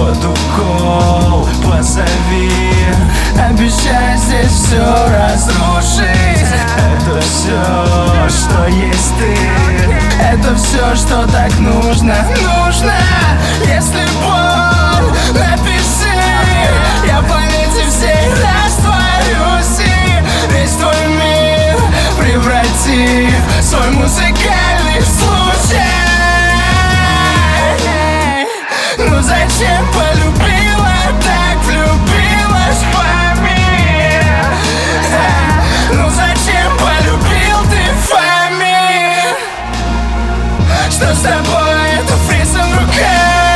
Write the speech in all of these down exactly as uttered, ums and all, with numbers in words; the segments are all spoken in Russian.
под укол позови. Обещаю здесь все разрушить. Это все, что есть ты. Это все, что так нужно. Нужно, если боль, напиши. Я в планете всей растворюсь и весь твой мир преврати в свой музыкальный случай. Ну зачем полюбила, так влюбилась в мир? Ну зачем полюбил ты Фами? Что с тобой, это фризом в руках?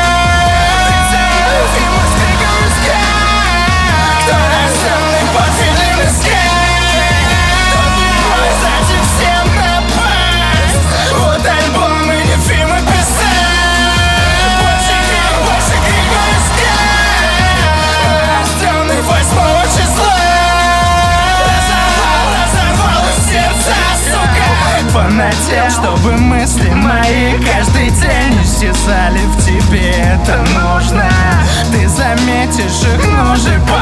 Кто рожденный под филин искать? Тот другой зачем всем напасть? Вот альбомы и фильмы писать. Больше крик, больше крика искать. Рожденный восьмого числа. Разорвал, разорвал из сердца, сука. Фанател, чтобы мысли мои каждый день исчезали в тебе. Это нужно, ты заметишь их, ну же.